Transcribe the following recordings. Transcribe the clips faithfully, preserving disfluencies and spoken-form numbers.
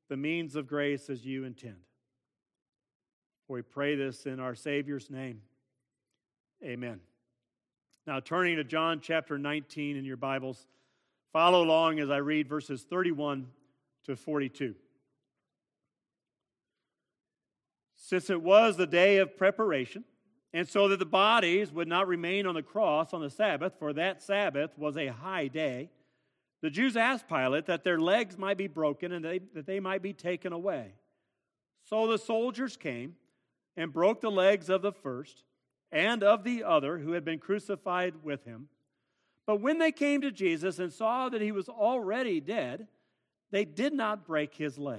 the means of grace as you intend. We pray this in our Savior's name. Amen. Now, turning to John chapter nineteen in your Bibles, follow along as I read verses thirty-one to forty-two. Since it was the day of preparation, and so that the bodies would not remain on the cross on the Sabbath, for that Sabbath was a high day, the Jews asked Pilate that their legs might be broken and they, that they might be taken away. So the soldiers came and broke the legs of the first and of the other who had been crucified with him. But when they came to Jesus and saw that he was already dead, they did not break his legs.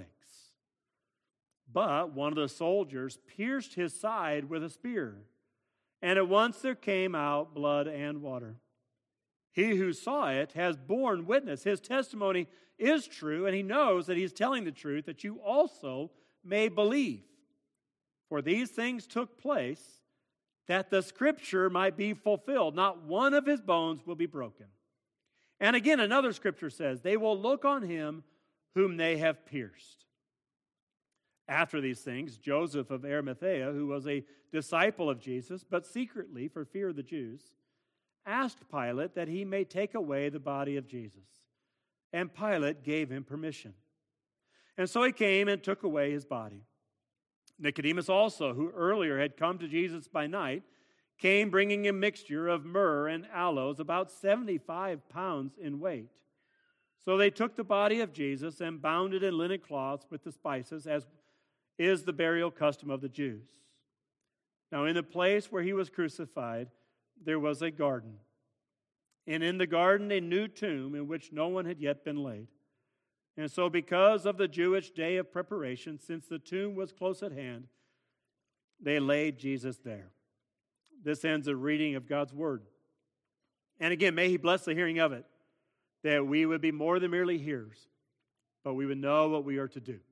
But one of the soldiers pierced his side with a spear, and at once there came out blood and water. He who saw it has borne witness. His testimony is true, and he knows that he is telling the truth, that you also may believe. For these things took place that the scripture might be fulfilled. Not one of his bones will be broken. And again, another scripture says, they will look on him whom they have pierced. After these things, Joseph of Arimathea, who was a disciple of Jesus, but secretly for fear of the Jews, asked Pilate that he may take away the body of Jesus. And Pilate gave him permission. And so he came and took away his body. Nicodemus also, who earlier had come to Jesus by night, came bringing a mixture of myrrh and aloes, about seventy-five pounds in weight. So they took the body of Jesus and bound it in linen cloths with the spices, as is the burial custom of the Jews. Now in the place where he was crucified, there was a garden, and in the garden a new tomb in which no one had yet been laid. And so because of the Jewish day of preparation, since the tomb was close at hand, they laid Jesus there. This ends the reading of God's word. And again, may he bless the hearing of it, that we would be more than merely hearers, but we would know what we are to do.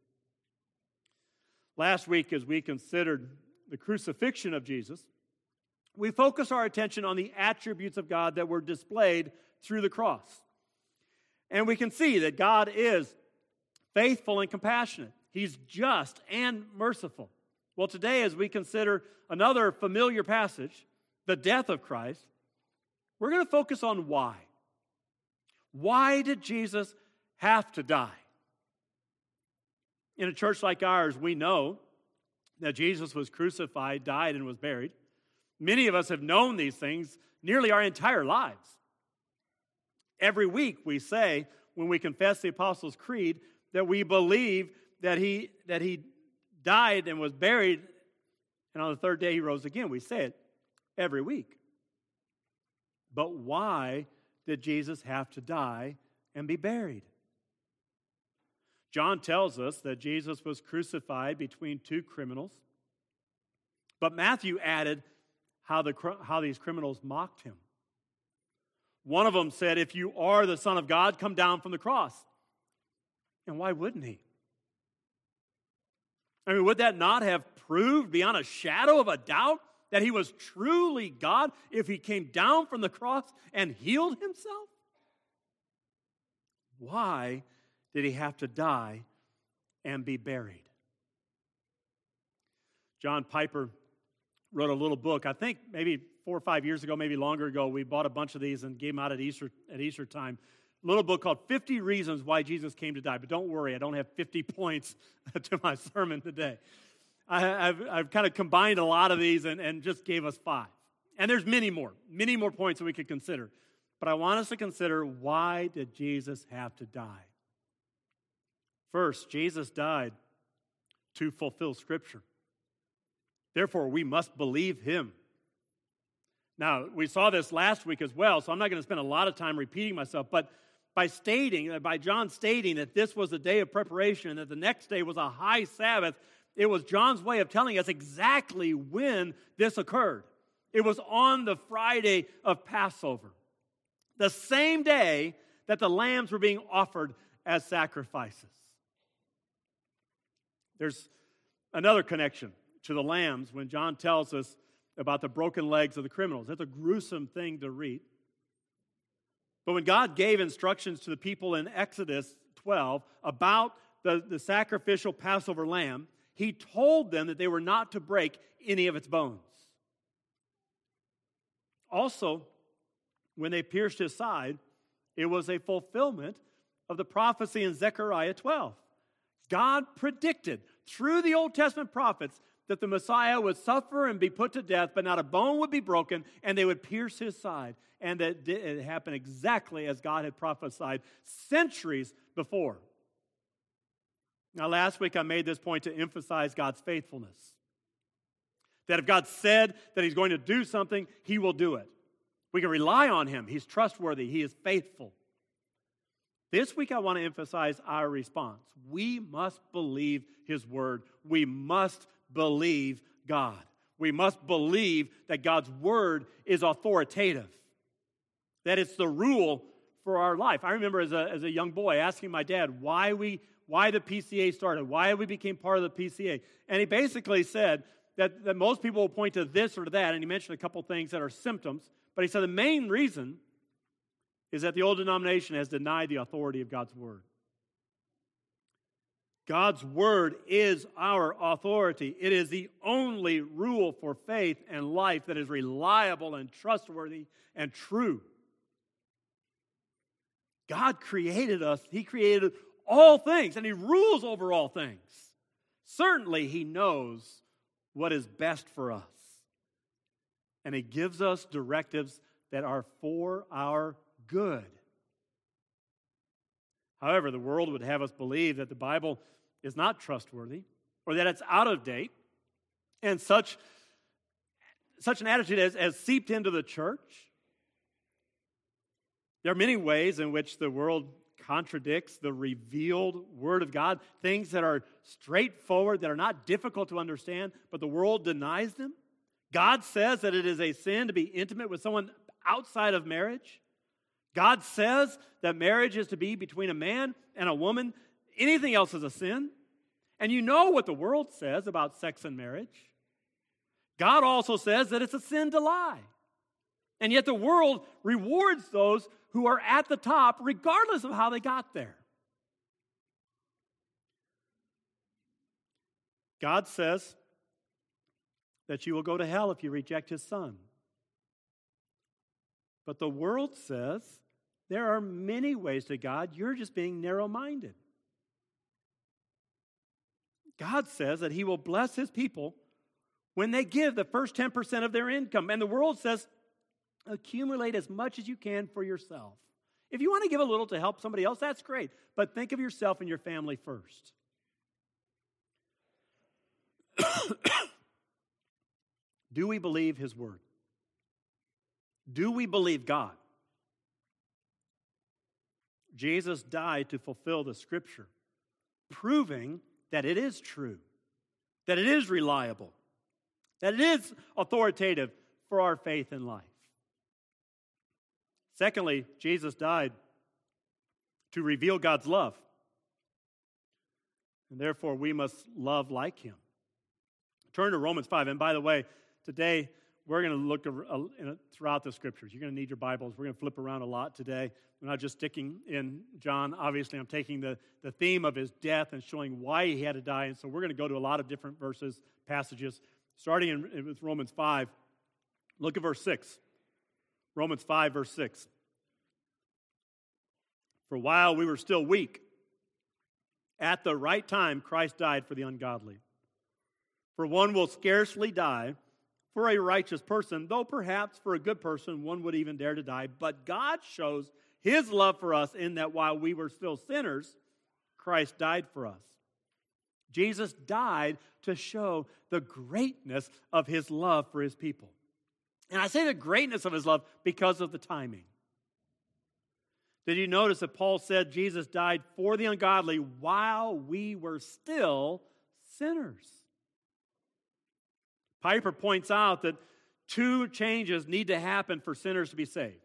Last week, as we considered the crucifixion of Jesus, we focused our attention on the attributes of God that were displayed through the cross. And we can see that God is faithful and compassionate. He's just and merciful. Well, today, as we consider another familiar passage, the death of Christ, we're going to focus on why. Why did Jesus have to die? In a church like ours, we know that Jesus was crucified, died, and was buried. Many of us have known these things nearly our entire lives. Every week we say, when we confess the Apostles' Creed, that we believe that he, that he died and was buried, and on the third day he rose again. We say it every week. But why did Jesus have to die and be buried? John tells us that Jesus was crucified between two criminals, but Matthew added how, the, how these criminals mocked him. One of them said, if you are the Son of God, come down from the cross. And why wouldn't he? I mean, would that not have proved beyond a shadow of a doubt that he was truly God if he came down from the cross and healed himself? Why did he have to die and be buried? John Piper wrote a little book. I think maybe four or five years ago, maybe longer ago, we bought a bunch of these and gave them out at Easter at Easter time. A little book called fifty Reasons Why Jesus Came to Die. But don't worry, I don't have fifty points to my sermon today. I, I've, I've kind of combined a lot of these and, and just gave us five. And there's many more, many more points that we could consider. But I want us to consider, why did Jesus have to die? First, Jesus died to fulfill Scripture. Therefore, we must believe him. Now, we saw this last week as well, so I'm not going to spend a lot of time repeating myself, but by stating, by John stating that this was a day of preparation and that the next day was a high Sabbath, it was John's way of telling us exactly when this occurred. It was on the Friday of Passover, the same day that the lambs were being offered as sacrifices. There's another connection to the lambs when John tells us about the broken legs of the criminals. That's a gruesome thing to read. But when God gave instructions to the people in Exodus twelve about the, the sacrificial Passover lamb, he told them that they were not to break any of its bones. Also, when they pierced his side, it was a fulfillment of the prophecy in Zechariah twelve. God predicted through the Old Testament prophets that the Messiah would suffer and be put to death, but not a bone would be broken, and they would pierce his side. And that it happened exactly as God had prophesied centuries before. Now, last week I made this point to emphasize God's faithfulness. That if God said that he's going to do something, he will do it. We can rely on him. He's trustworthy. He is faithful. This week I want to emphasize our response. We must believe his word. We must believe God. We must believe that God's word is authoritative. That it's the rule for our life. I remember as a, as a young boy asking my dad why we why the P C A started, why we became part of the P C A. And he basically said that, that most people will point to this or to that, and he mentioned a couple things that are symptoms, but he said the main reason is that the old denomination has denied the authority of God's word. God's word is our authority. It is the only rule for faith and life that is reliable and trustworthy and true. God created us. He created all things, and he rules over all things. Certainly, he knows what is best for us. And he gives us directives that are for our good. However, the world would have us believe that the Bible is not trustworthy or that it's out of date, and such, such an attitude has, has seeped into the church. There are many ways in which the world contradicts the revealed Word of God, things that are straightforward, that are not difficult to understand, but the world denies them. God says that it is a sin to be intimate with someone outside of marriage. God says that marriage is to be between a man and a woman. Anything else is a sin. And you know what the world says about sex and marriage. God also says that it's a sin to lie. And yet the world rewards those who are at the top regardless of how they got there. God says that you will go to hell if you reject his Son. But the world says there are many ways to God. You're just being narrow-minded. God says that he will bless his people when they give the first ten percent of their income. And the world says, accumulate as much as you can for yourself. If you want to give a little to help somebody else, that's great. But think of yourself and your family first. Do we believe his word? Do we believe God? Jesus died to fulfill the scripture, proving that it is true, that it is reliable, that it is authoritative for our faith and life. Secondly, Jesus died to reveal God's love, and therefore we must love like him. Turn to Romans five, and by the way, today we're going to look throughout the scriptures. You're going to need your Bibles. We're going to flip around a lot today. We're not just sticking in John. Obviously, I'm taking the, the theme of his death and showing why he had to die. And so we're going to go to a lot of different verses, passages, starting in, with Romans five. Look at verse six. Romans five, verse six. For while we were still weak, at the right time Christ died for the ungodly. For one will scarcely die for a righteous person, though perhaps for a good person one would even dare to die. But God shows his love for us in that while we were still sinners, Christ died for us. Jesus died to show the greatness of his love for his people. And I say the greatness of his love because of the timing. Did you notice that Paul said Jesus died for the ungodly while we were still sinners? Piper points out that two changes need to happen for sinners to be saved.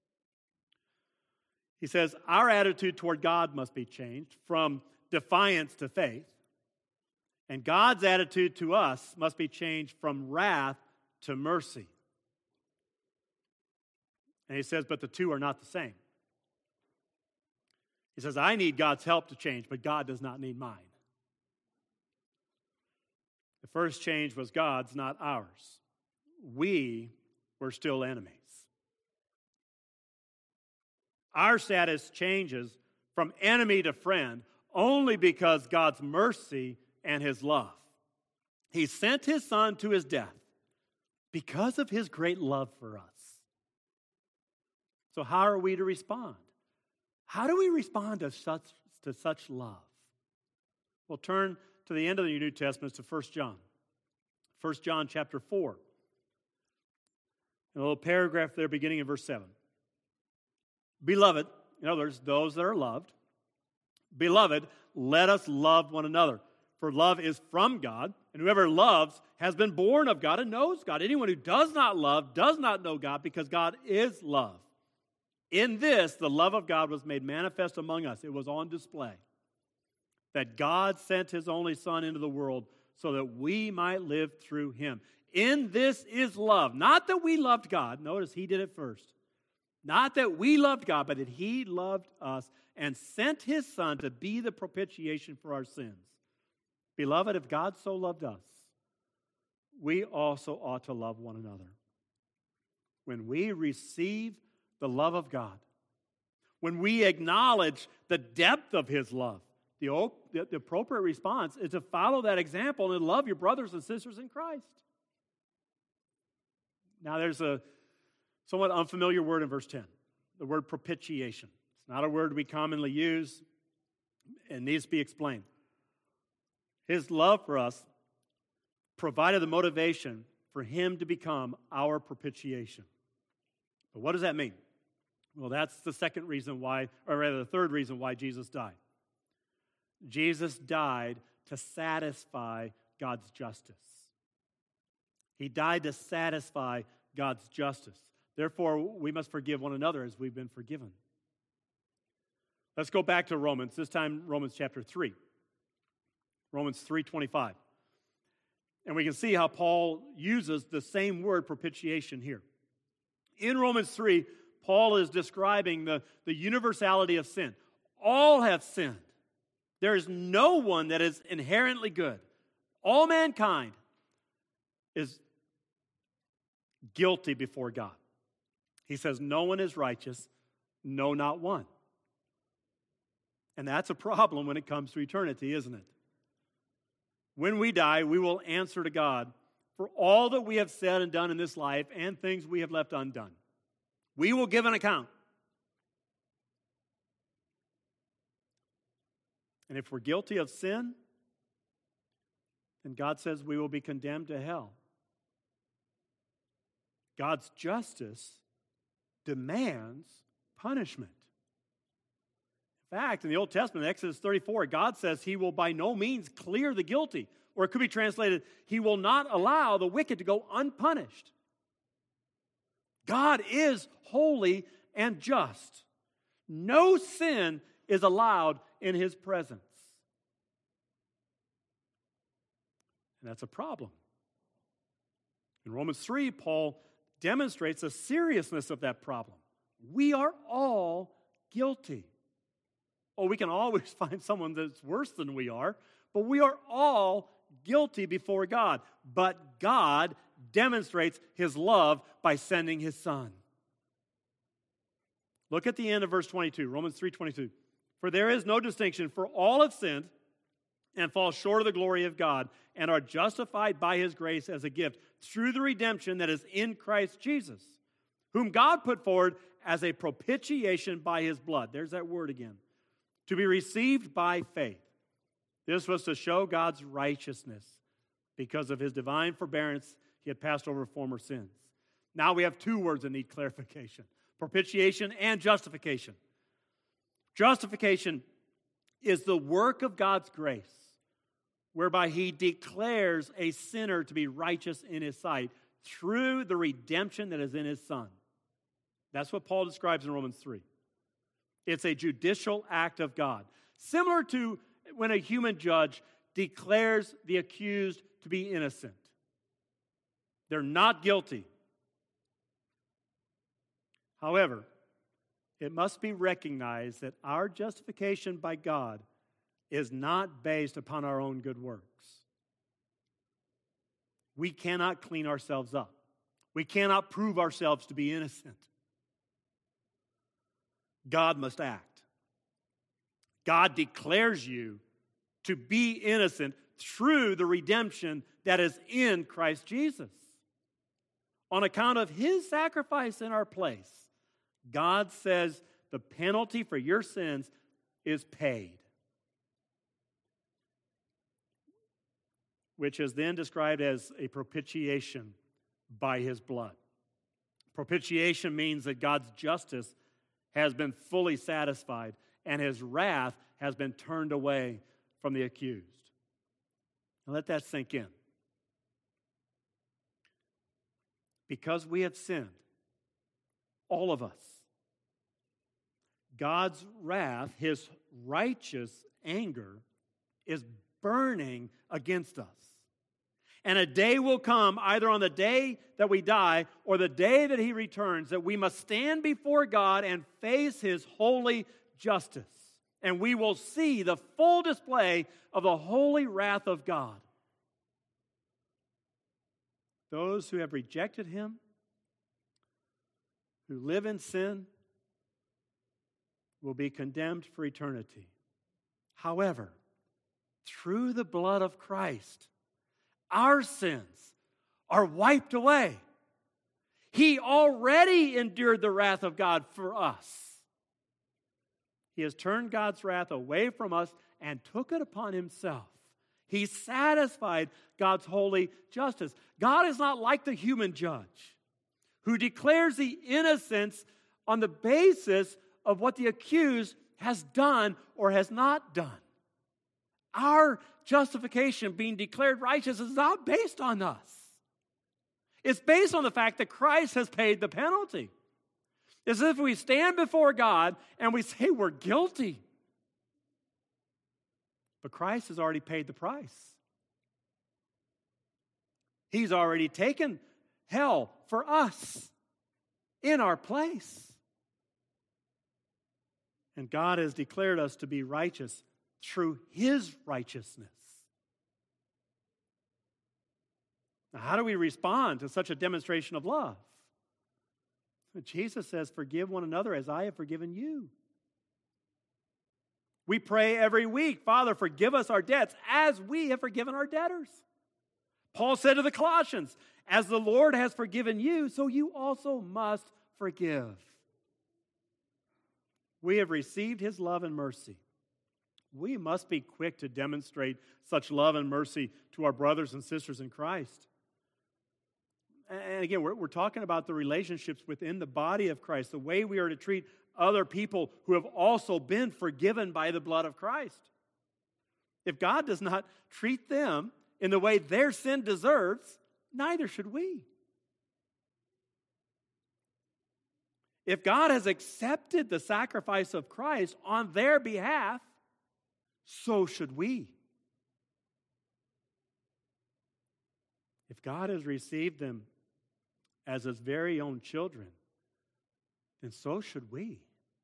He says our attitude toward God must be changed from defiance to faith, and God's attitude to us must be changed from wrath to mercy. And he says, but the two are not the same. He says, I need God's help to change, but God does not need mine. The first change was God's, not ours. We were still enemies. Our status changes from enemy to friend only because God's mercy and his love. He sent his Son to his death because of his great love for us. So how are we to respond? How do we respond to such, to such love? Well, turn to the end of the New Testament to First John. First John chapter four. A little paragraph there beginning in verse seven. Beloved, in other words, those that are loved, beloved, let us love one another. For love is from God, and whoever loves has been born of God and knows God. Anyone who does not love does not know God, because God is love. In this, the love of God was made manifest among us. It was on display. That God sent his only Son into the world so that we might live through him. In this is love. Not that we loved God. Notice he did it first. Not that we loved God, but that he loved us and sent his Son to be the propitiation for our sins. Beloved, if God so loved us, we also ought to love one another. When we receive the love of God, when we acknowledge the depth of his love, the, the appropriate response is to follow that example and love your brothers and sisters in Christ. Now, there's a somewhat unfamiliar word in verse ten, the word propitiation. It's not a word we commonly use. It needs to be explained. His love for us provided the motivation for him to become our propitiation. But what does that mean? Well, that's the second reason why, or rather the third reason why Jesus died. Jesus died to satisfy God's justice. He died to satisfy God's justice. Therefore, we must forgive one another as we've been forgiven. Let's go back to Romans, this time Romans chapter three. Romans three twenty-five. And we can see how Paul uses the same word propitiation here. In Romans three, Paul is describing the, the universality of sin. All have sinned. There is no one that is inherently good. All mankind is guilty before God. He says, no one is righteous, no, not one. And that's a problem when it comes to eternity, isn't it? When we die, we will answer to God for all that we have said and done in this life and things we have left undone. We will give an account. And if we're guilty of sin, then God says we will be condemned to hell. God's justice demands punishment. In fact, in the Old Testament, Exodus thirty-four, God says he will by no means clear the guilty. Or it could be translated, he will not allow the wicked to go unpunished. God is holy and just. No sin is allowed in his presence. And that's a problem. In Romans three, Paul demonstrates the seriousness of that problem. We are all guilty. Oh, we can always find someone that's worse than we are, but we are all guilty before God. But God demonstrates his love by sending his Son. Look at the end of verse twenty-two, Romans three twenty-two. For there is no distinction, for all have sinned and fall short of the glory of God and are justified by his grace as a gift through the redemption that is in Christ Jesus, whom God put forward as a propitiation by his blood. There's that word again. To be received by faith. This was to show God's righteousness. Because of his divine forbearance, he had passed over former sins. Now we have two words that need clarification. Propitiation and justification. Justification is the work of God's grace, whereby he declares a sinner to be righteous in his sight through the redemption that is in his Son. That's what Paul describes in Romans three. It's a judicial act of God, similar to when a human judge declares the accused to be innocent. They're not guilty. However, it must be recognized that our justification by God is not based upon our own good works. We cannot clean ourselves up. We cannot prove ourselves to be innocent. God must act. God declares you to be innocent through the redemption that is in Christ Jesus. On account of His sacrifice in our place, God says the penalty for your sins is paid, which is then described as a propitiation by His blood. Propitiation means that God's justice has been fully satisfied and His wrath has been turned away from the accused. Now let that sink in. Because we have sinned, all of us, God's wrath, His righteous anger, is burning against us. And a day will come, either on the day that we die or the day that He returns, that we must stand before God and face His holy justice. And we will see the full display of the holy wrath of God. Those who have rejected Him, who live in sin, will be condemned for eternity. However, through the blood of Christ, our sins are wiped away. He already endured the wrath of God for us. He has turned God's wrath away from us and took it upon Himself. He satisfied God's holy justice. God is not like the human judge who declares the innocence on the basis of what the accused has done or has not done. Our justification, being declared righteous, is not based on us. It's based on the fact that Christ has paid the penalty. It's as if we stand before God and we say we're guilty. But Christ has already paid the price. He's already taken hell for us in our place. And God has declared us to be righteous through His righteousness. Now, how do we respond to such a demonstration of love? Jesus says, forgive one another as I have forgiven you. We pray every week, Father, forgive us our debts as we have forgiven our debtors. Paul said to the Colossians, as the Lord has forgiven you, so you also must forgive. We have received His love and mercy. We must be quick to demonstrate such love and mercy to our brothers and sisters in Christ. And again, we're, we're talking about the relationships within the body of Christ, the way we are to treat other people who have also been forgiven by the blood of Christ. If God does not treat them in the way their sin deserves, neither should we. If God has accepted the sacrifice of Christ on their behalf, so should we. If God has received them as His very own children, then so should we.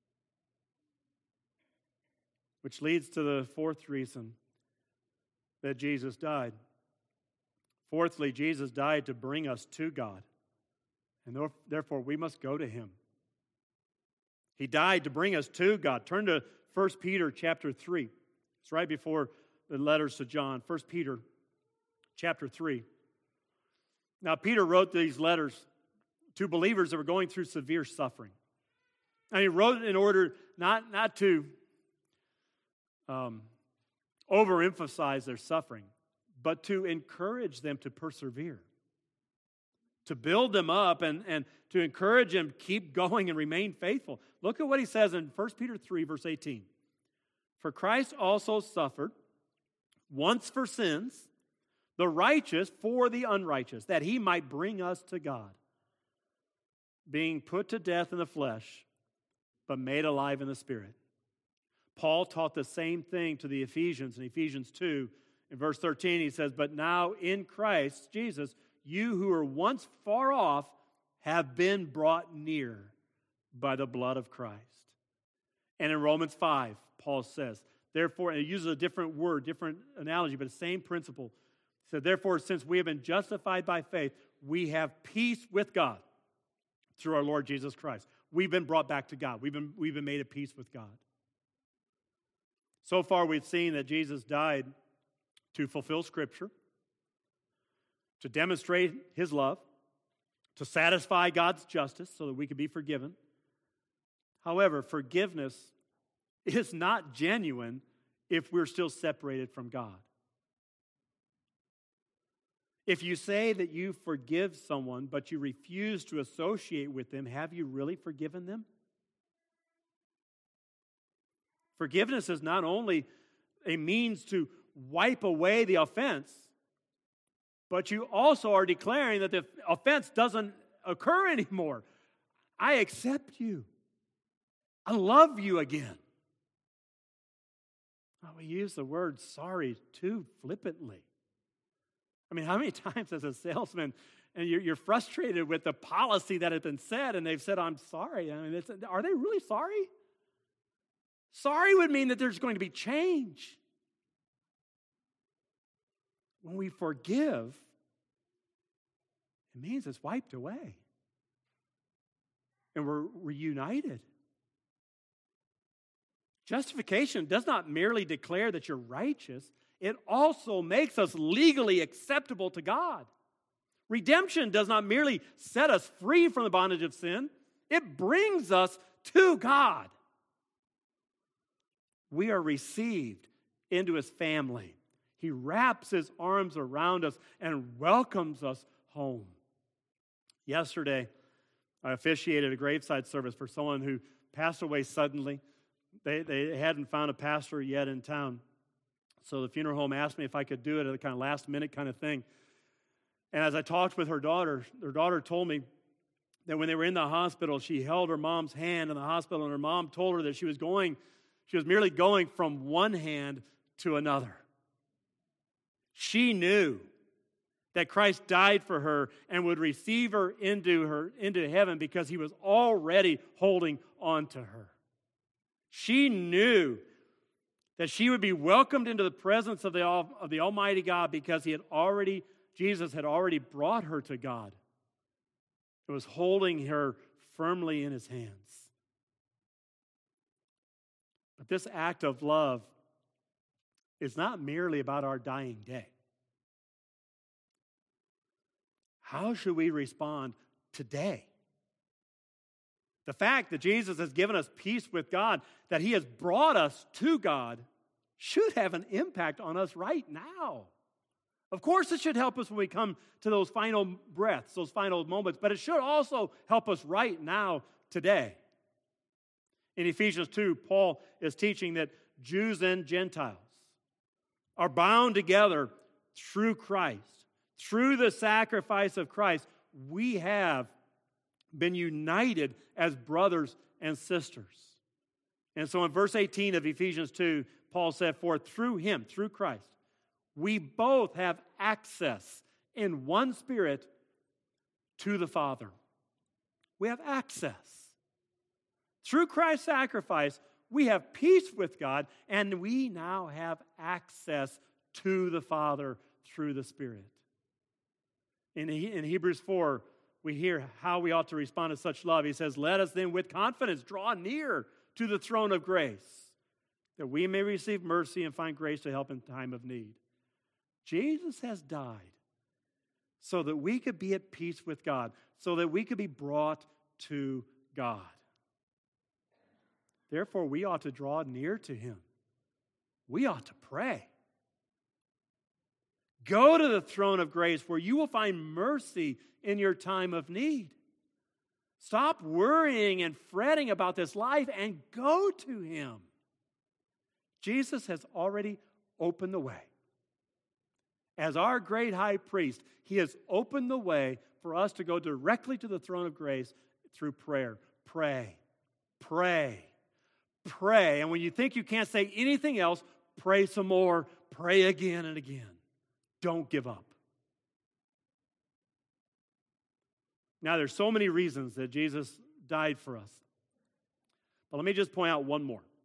Which leads to the fourth reason that Jesus died. Fourthly, Jesus died to bring us to God, and therefore we must go to Him. He died to bring us to God. Turn to First Peter chapter three. It's right before the letters to John. First Peter chapter three. Now, Peter wrote these letters to believers that were going through severe suffering. And he wrote it in order not, not to um, overemphasize their suffering, but to encourage them to persevere, to build them up and, and to encourage them to keep going and remain faithful. Look at what he says in First Peter three, verse eighteen. For Christ also suffered once for sins, the righteous for the unrighteous, that He might bring us to God, being put to death in the flesh, but made alive in the Spirit. Paul taught the same thing to the Ephesians in Ephesians two. In verse thirteen, he says, but now in Christ Jesus, you who were once far off have been brought near by the blood of Christ. And in Romans five, Paul says, therefore, and it uses a different word, different analogy, but the same principle. He said, therefore, since we have been justified by faith, we have peace with God through our Lord Jesus Christ. We've been brought back to God. We've been, we've been made at peace with God. So far, we've seen that Jesus died to fulfill Scripture, to demonstrate his love, to satisfy God's justice so that we could be forgiven. However, forgiveness is not genuine if we're still separated from God. If you say that you forgive someone, but you refuse to associate with them, have you really forgiven them? Forgiveness is not only a means to wipe away the offense, but you also are declaring that the offense doesn't occur anymore. I accept you. I love you again. Oh, we use the word sorry too flippantly. I mean, how many times as a salesman, and you're, you're frustrated with the policy that has been said, and they've said, I'm sorry. I mean, it's, are they really sorry? Sorry would mean that there's going to be change. When we forgive, it means it's wiped away. And we're reunited. Justification does not merely declare that you're righteous, it also makes us legally acceptable to God. Redemption does not merely set us free from the bondage of sin, it brings us to God. We are received into his family. He wraps his arms around us and welcomes us home. Yesterday, I officiated a graveside service for someone who passed away suddenly. They, they hadn't found a pastor yet in town. So the funeral home asked me if I could do it at a kind of last minute kind of thing. And as I talked with her daughter, her daughter told me that when they were in the hospital, she held her mom's hand in the hospital, and her mom told her that she was going, she was merely going from one hand to another. She knew that Christ died for her and would receive her into her into heaven because he was already holding on to her. She knew that she would be welcomed into the presence of the, of the Almighty God because he had already, Jesus had already brought her to God. It was holding her firmly in his hands. But this act of love is not merely about our dying day. How should we respond today? The fact that Jesus has given us peace with God, that he has brought us to God, should have an impact on us right now. Of course, it should help us when we come to those final breaths, those final moments, but it should also help us right now, today. In Ephesians two, Paul is teaching that Jews and Gentiles are bound together through Christ. Through the sacrifice of Christ, we have been united as brothers and sisters. And so in verse eighteen of Ephesians two, Paul said, for through him, through Christ, we both have access in one Spirit to the Father. We have access. Through Christ's sacrifice, we have peace with God, and we now have access to the Father through the Spirit. In, in Hebrews four, we hear how we ought to respond to such love. He says, let us then with confidence draw near to the throne of grace, that we may receive mercy and find grace to help in time of need. Jesus has died so that we could be at peace with God, so that we could be brought to God. Therefore, we ought to draw near to him. We ought to pray. Go to the throne of grace where you will find mercy in your time of need. Stop worrying and fretting about this life and go to him. Jesus has already opened the way. As our great high priest, he has opened the way for us to go directly to the throne of grace through prayer. Pray, pray, pray. And when you think you can't say anything else, pray some more. Pray again and again. Don't give up. Now, there's so many reasons that Jesus died for us. But let me just point out one more.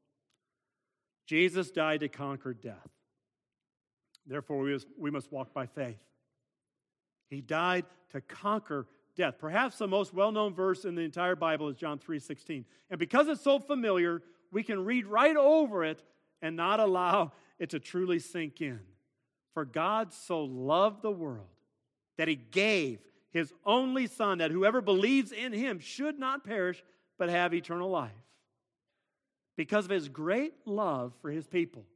Jesus died to conquer death. Therefore, we must, we must walk by faith. He died to conquer death. Perhaps the most well-known verse in the entire Bible is John three sixteen. And because it's so familiar, we can read right over it and not allow it to truly sink in. For God so loved the world that he gave his only Son, that whoever believes in him should not perish, but have eternal life. Because of his great love for his people,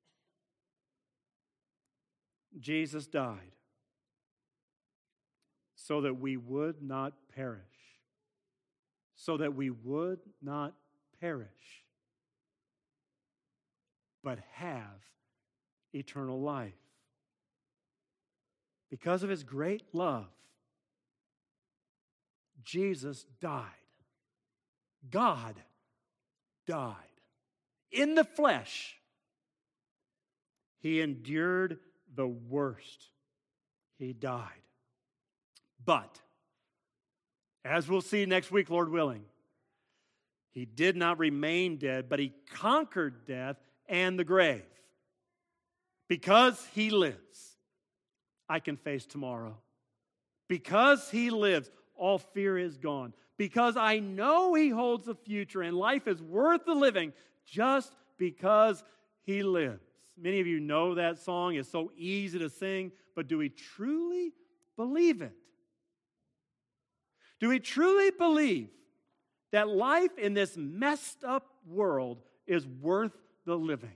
Jesus died so that we would not perish. So that we would not perish, but have eternal life. Because of his great love, Jesus died. God died. In the flesh, he endured the worst. He died. But, as we'll see next week, Lord willing, he did not remain dead, but he conquered death and the grave. Because he lives, I can face tomorrow. Because he lives, all fear is gone. Because I know he holds the future and life is worth the living just because he lives. Many of you know that song. It's so easy to sing, but do we truly believe it? Do we truly believe that life in this messed up world is worth the living?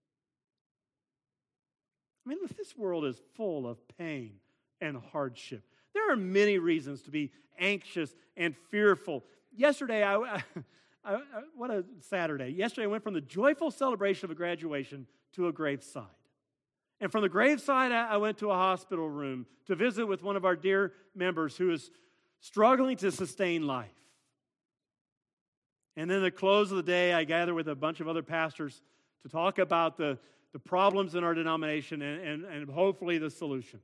I mean, this world is full of pain and hardship. There are many reasons to be anxious and fearful. Yesterday, I, I, I, what a Saturday. Yesterday, I went from the joyful celebration of a graduation to a graveside. And from the graveside, I, I went to a hospital room to visit with one of our dear members who is struggling to sustain life. And then at the close of the day, I gathered with a bunch of other pastors to talk about the, the problems in our denomination and, and, and hopefully the solutions.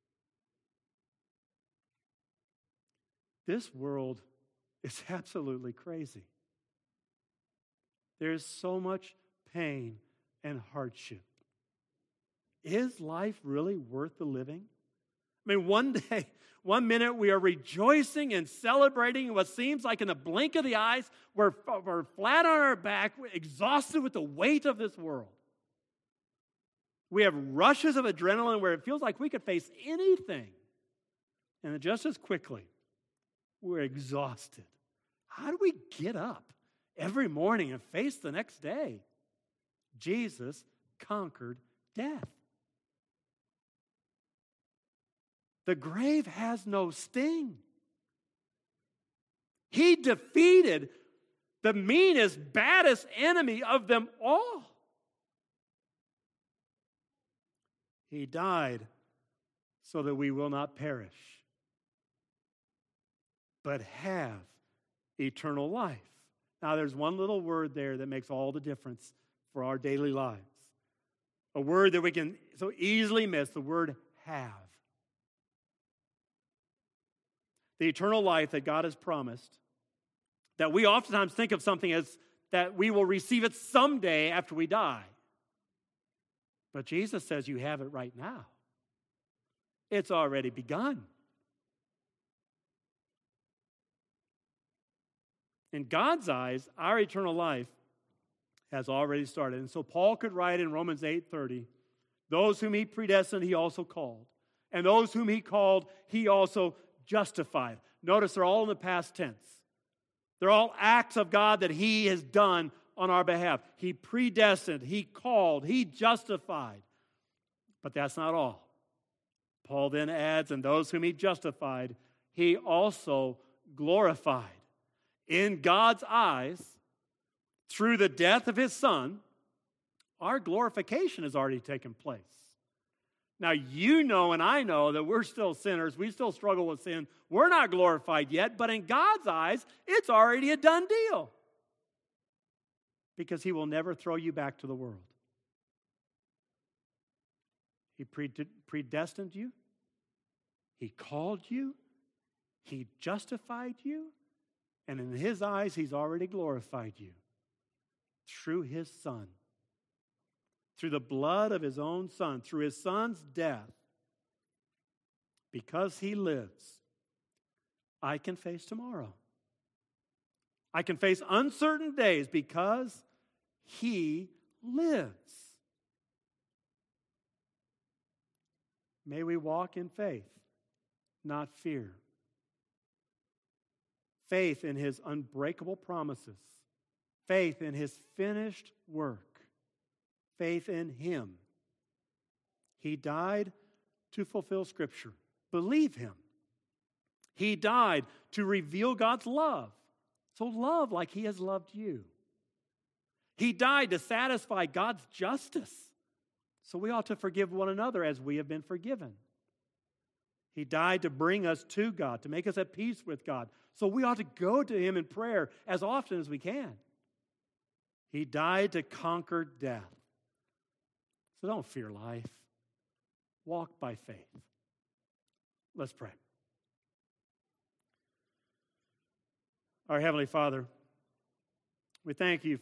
This world is absolutely crazy. There's so much pain and hardship. Is life really worth the living? I mean, one day, one minute we are rejoicing and celebrating in what seems like in a blink of the eyes, we're, we're flat on our back, we're exhausted with the weight of this world. We have rushes of adrenaline where it feels like we could face anything. And just as quickly, we're exhausted. How do we get up every morning and face the next day? Jesus conquered death. The grave has no sting. He defeated the meanest, baddest enemy of them all. He died so that we will not perish, but have eternal life. Now, there's one little word there that makes all the difference for our daily lives. A word that we can so easily miss, the word have. The eternal life that God has promised, that we oftentimes think of something as that we will receive it someday after we die. But Jesus says you have it right now. It's already begun. In God's eyes, our eternal life has already started. And so Paul could write in Romans eight thirty, those whom he predestined, he also called. And those whom he called, he also justified. Notice they're all in the past tense. They're all acts of God that he has done on our behalf. He predestined, he called, he justified. But that's not all. Paul then adds, and those whom he justified, he also glorified. In God's eyes, through the death of his Son, our glorification has already taken place. Now, you know and I know that we're still sinners. We still struggle with sin. We're not glorified yet, but in God's eyes, it's already a done deal. Because he will never throw you back to the world. He predestined you. He called you. He justified you. And in his eyes, he's already glorified you through his Son through the blood of his own Son, through his Son's death, because he lives, I can face tomorrow. I can face uncertain days because he lives. May we walk in faith, not fear. Faith in his unbreakable promises. Faith in his finished work. Faith in him. He died to fulfill Scripture. Believe him. He died to reveal God's love. So love like he has loved you. He died to satisfy God's justice. So we ought to forgive one another as we have been forgiven. He died to bring us to God, to make us at peace with God. So we ought to go to him in prayer as often as we can. He died to conquer death. So don't fear life. Walk by faith. Let's pray. Our Heavenly Father, we thank you